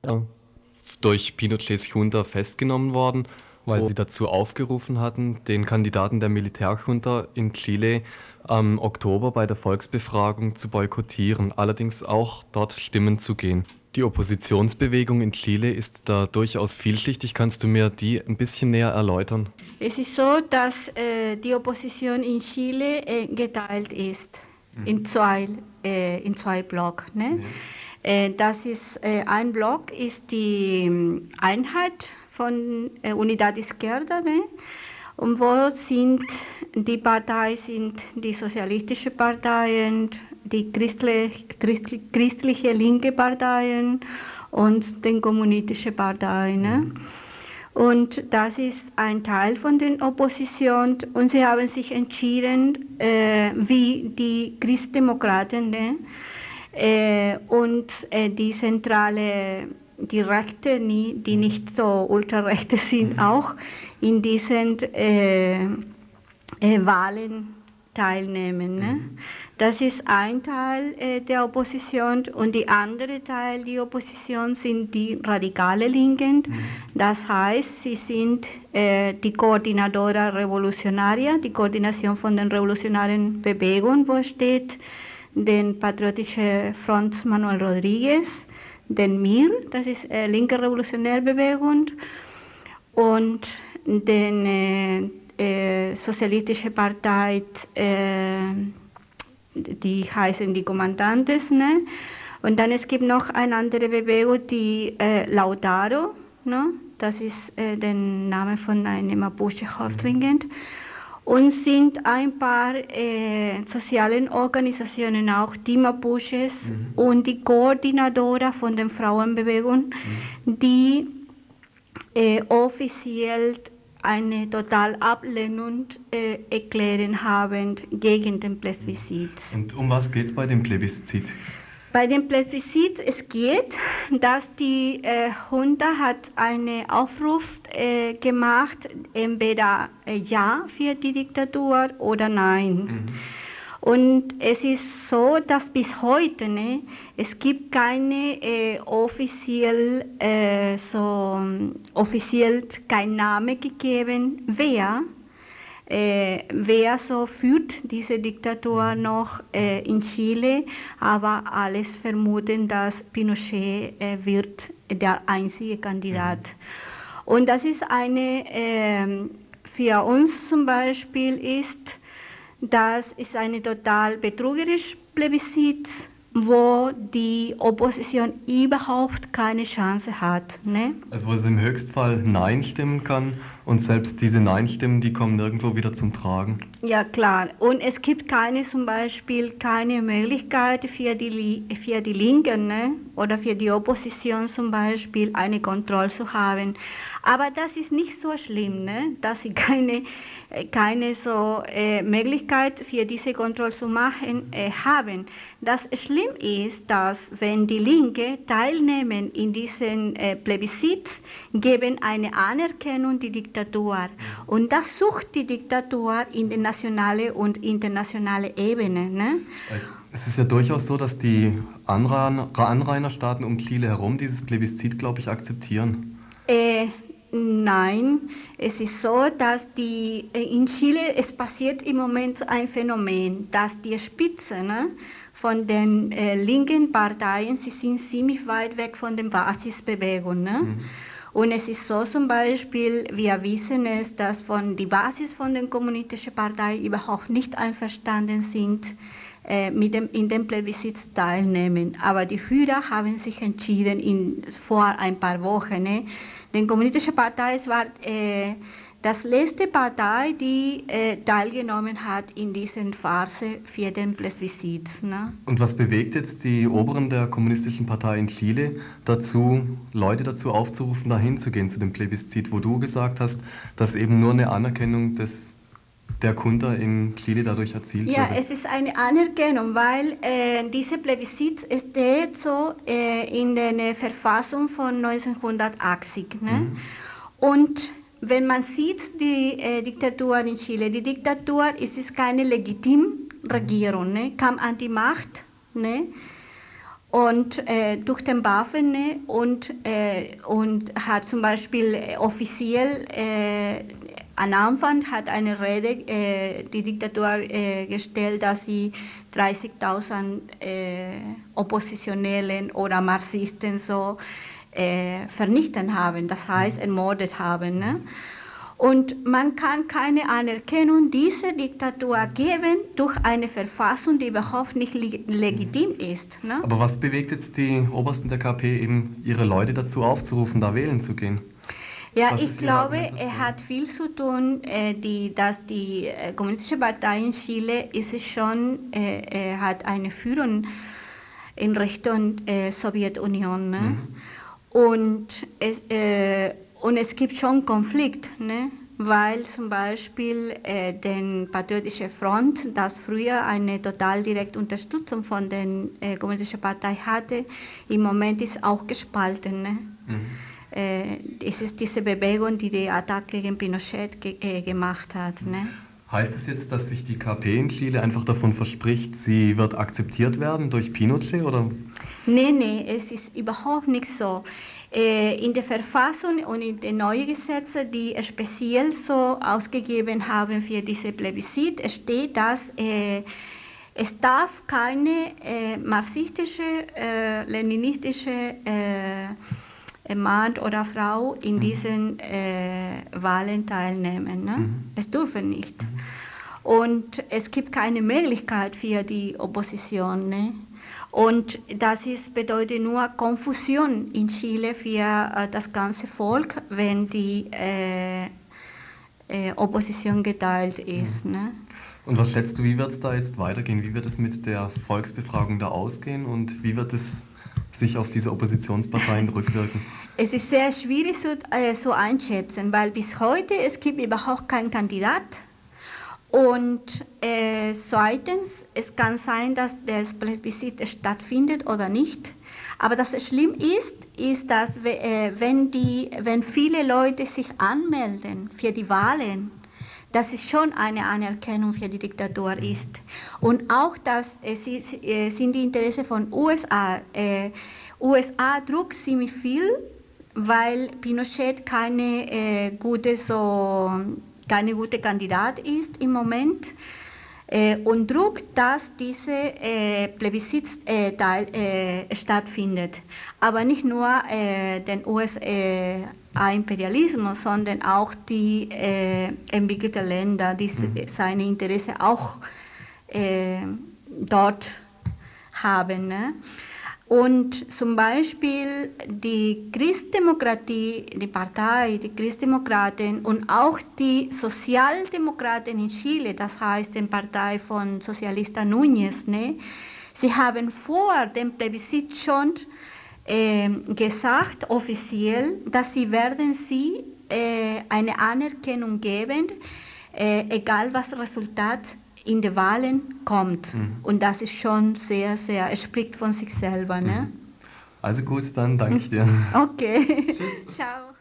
durch Pinochets Junta festgenommen worden, weil sie dazu aufgerufen hatten, den Kandidaten der Militärjunta in Chile am Oktober bei der Volksbefragung zu boykottieren, allerdings auch dort stimmen zu gehen. Die Oppositionsbewegung in Chile ist da durchaus vielschichtig. Kannst du mir die ein bisschen näher erläutern? Es ist so, dass die Opposition in Chile geteilt ist in zwei Blöcke. Ne? Das ist ein Block ist die Einheit von Unidad Izquierda, ne? Und wo sind die Parteien, sind die sozialistische Parteien, die christliche linke Parteien und die kommunistische Parteien. Ne? Und das ist ein Teil von der Opposition und sie haben sich entschieden, wie die Christdemokraten, ne? Und die zentrale, die Rechte, die nicht so ultrarechte sind, auch in diesen Wahlen teilnehmen. Ne? Das ist ein Teil der Opposition und die andere Teil der Opposition sind die radikale Linken. Das heißt, sie sind die Coordinadora Revolucionaria, die Koordination von den revolutionären Bewegungen, wo steht den Patriotische Front Manuel Rodriguez, den MIR, das ist linke Revolutionärbewegung, und den Sozialistische Partei, die heißen die Commandantes, ne? Und dann es gibt noch eine andere Bewegung, die Lautaro, ne? Das ist der Name von einem Mapuche-Häuptling. Und sind ein paar sozialen Organisationen, auch die Mapuches und die Koordinatoren von den Frauenbewegungen, die offiziell eine totale Ablehnung erklären haben gegen den Plebiszit. Und um was geht es bei dem Plebiszit? Bei dem Plebiszit es geht, dass die Junta hat einen Aufruf gemacht, entweder ja für die Diktatur oder nein. Und es ist so, dass bis heute es gibt keine offiziell kein Name gegeben, wer so führt diese Diktatur noch in Chile, aber alles vermuten, dass Pinochet wird der einzige Kandidat. Und das ist für uns zum Beispiel ist, das ist eine total betrügerische Plebiszit, wo die Opposition überhaupt keine Chance hat. Ne? Also wo es im Höchstfall Nein stimmen kann und selbst diese Nein-Stimmen, die kommen nirgendwo wieder zum Tragen. Ja klar, und es gibt zum Beispiel keine Möglichkeit für die Linken, ne? Oder für die Opposition zum Beispiel eine Kontrolle zu haben. Aber das ist nicht so schlimm, ne? Dass sie keine so Möglichkeit für diese Kontrolle zu machen haben. Das schlimm ist, dass wenn die Linke teilnehmen in diesen Plebiszit, geben eine Anerkennung die Diktatur. Und das sucht die Diktatur in der nationalen und internationalen Ebene. Ne? Es ist ja durchaus so, dass die Anrainerstaaten um Chile herum dieses Plebiszit, glaube ich, akzeptieren. Nein, es ist so, dass in Chile es passiert im Moment ein Phänomen, dass die Spitze von den linken Parteien, sie sind ziemlich weit weg von den Basisbewegungen. Ne? Und es ist so zum Beispiel, wir wissen es, dass die Basis von den kommunistischen Parteien überhaupt nicht einverstanden sind, in dem Plebiszit teilnehmen. Aber die Führer haben sich entschieden vor ein paar Wochen. Ne? Die kommunistische Partei war das letzte Partei, die teilgenommen hat in diesen Phase für den Plebiszit. Ne? Und was bewegt jetzt die Oberen der kommunistischen Partei in Chile Leute dazu aufzurufen, dahin zu gehen zu dem Plebiszit, wo du gesagt hast, dass eben nur eine Anerkennung der Junta in Chile dadurch erzielt wird? Ja, es ist eine Anerkennung, weil diese Plebiszit steht so in der Verfassung von 1980. Ne? Und wenn man sieht die Diktatur in Chile, die Diktatur ist keine legitime Regierung, ne? Kam an die Macht, ne? Und durch den Waffen, ne? Und hat zum Beispiel offiziell am Anfang hat eine Rede die Diktatur gestellt, dass sie 30.000 Oppositionellen oder Marxisten so vernichtet haben, das heißt ermordet haben. Ne? Und man kann keine Anerkennung dieser Diktatur geben durch eine Verfassung, die überhaupt nicht legitim ist. Ne? Aber was bewegt jetzt die Obersten der KP, eben ihre Leute dazu aufzurufen, da wählen zu gehen? Ja, ich glaube, es hat viel zu tun, dass die Kommunistische Partei in Chile ist schon, hat eine Führung in Richtung Sowjetunion. Ne? Und es gibt schon Konflikt, ne? Weil zum Beispiel den Patriotische Front, das früher eine total direkte Unterstützung von der Kommunistischen Partei hatte, im Moment ist auch gespalten. Ne? Es ist diese Bewegung, die die Attacke gegen Pinochet gemacht hat. Ne? Heißt es jetzt, dass sich die KP in Chile einfach davon verspricht, sie wird akzeptiert werden durch Pinochet? Oder? Nee, es ist überhaupt nicht so. In der Verfassung und in den neuen Gesetzen, die speziell so ausgegeben haben für diese Plebiszit, steht, dass es darf keine marxistische, leninistische Mann oder Frau in diesen Wahlen teilnehmen. Ne? Es dürfen nicht. Und es gibt keine Möglichkeit für die Opposition. Ne? Und das bedeutet nur Konfusion in Chile für das ganze Volk, wenn die Opposition geteilt ist. Ne? Und was schätzt du, wie wird es da jetzt weitergehen? Wie wird es mit der Volksbefragung da ausgehen und wie wird es sich auf diese Oppositionsparteien rückwirken? Es ist sehr schwierig so einschätzen, weil bis heute es gibt überhaupt keinen Kandidat. Und zweitens, es kann sein, dass das Plebiszit stattfindet oder nicht. Aber das schlimm ist, dass wenn viele Leute sich anmelden für die Wahlen, dass es schon eine Anerkennung für die Diktatur ist. Und auch, dass es sind die Interessen von USA. USA druckt ziemlich viel, weil Pinochet keine gute Kandidat ist im Moment und druckt, dass diese Plebiszit stattfindet. Aber nicht nur den USA-Imperialismus, sondern auch die entwickelten Länder, die seine Interessen auch dort haben. Ne? Und zum Beispiel die Christdemokratie, die Partei, die Christdemokraten und auch die Sozialdemokraten in Chile, das heißt die Partei von Socialista Núñez, ne, sie haben vor dem Plebiszit schon gesagt, offiziell, dass sie werden eine Anerkennung geben, egal was das Resultat in den Wahlen kommt. Und das ist schon sehr, sehr, es spricht von sich selber. Ne? Also gut, dann danke ich dir. Okay. Tschüss. Ciao.